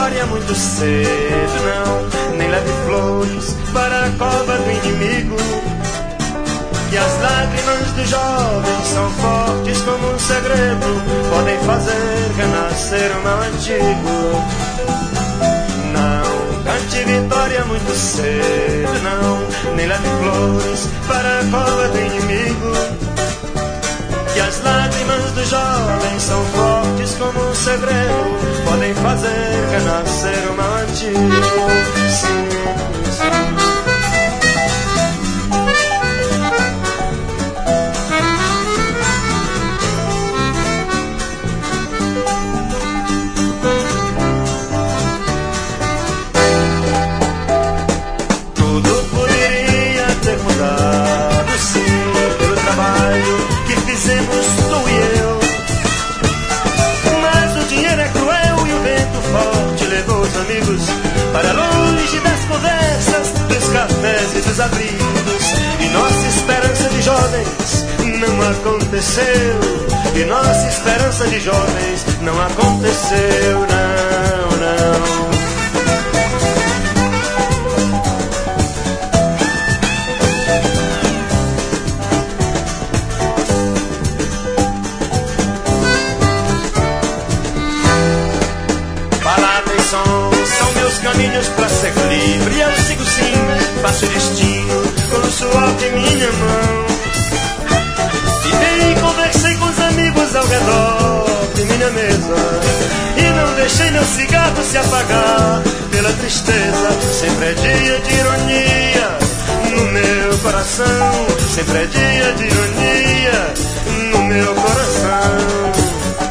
vitória muito cedo, não, nem leve flores para a cova do inimigo. Que as lágrimas do jovem são fortes como um segredo, podem fazer renascer o mal antigo. Não cante vitória muito cedo, não, nem leve flores para a cova do inimigo. Que as lágrimas do jovem são fortes como um segredo, podem fazer renascer o mal antigo. Sim, sim. Fizemos tu e eu, mas o dinheiro é cruel e o vento forte levou os amigos para longe das conversas, dos cafés e dos abrigos. E nossa esperança de jovens não aconteceu, e nossa esperança de jovens não aconteceu, não, não. São meus caminhos pra ser livre. Eu sigo sim, faço destino com o suor de minha mão. E conversei com os amigos ao redor de minha mesa, e não deixei meu cigarro se apagar pela tristeza. Sempre é dia de ironia no meu coração, sempre é dia de ironia no meu coração.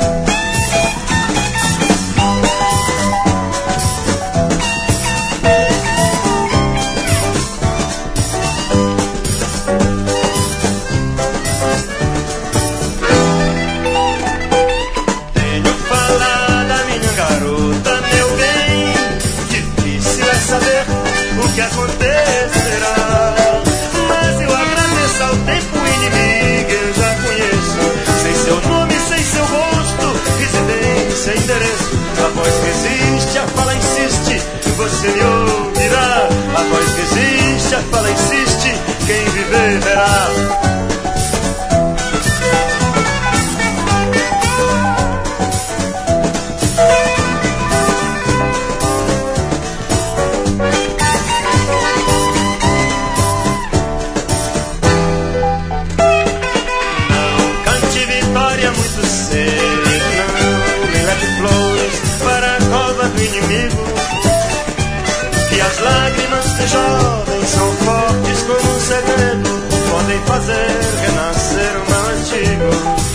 Que acontecerá, mas eu agradeço ao tempo inimigo, eu já conheço, sem seu nome, sem seu rosto, residência, endereço. A voz resiste, a fala insiste, você me ouvirá. A voz resiste, a fala insiste, quem viver verá. Que as lágrimas do jovem são fortes como um segredo, podem fazer renascer o mal antigo.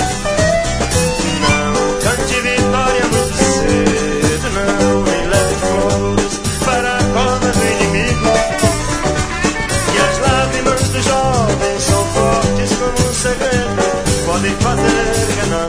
Não cante vitória muito cedo, não, nem leve flores para a cova do inimigo. Que as lágrimas do jovem são fortes como um segredo, podem fazer renascer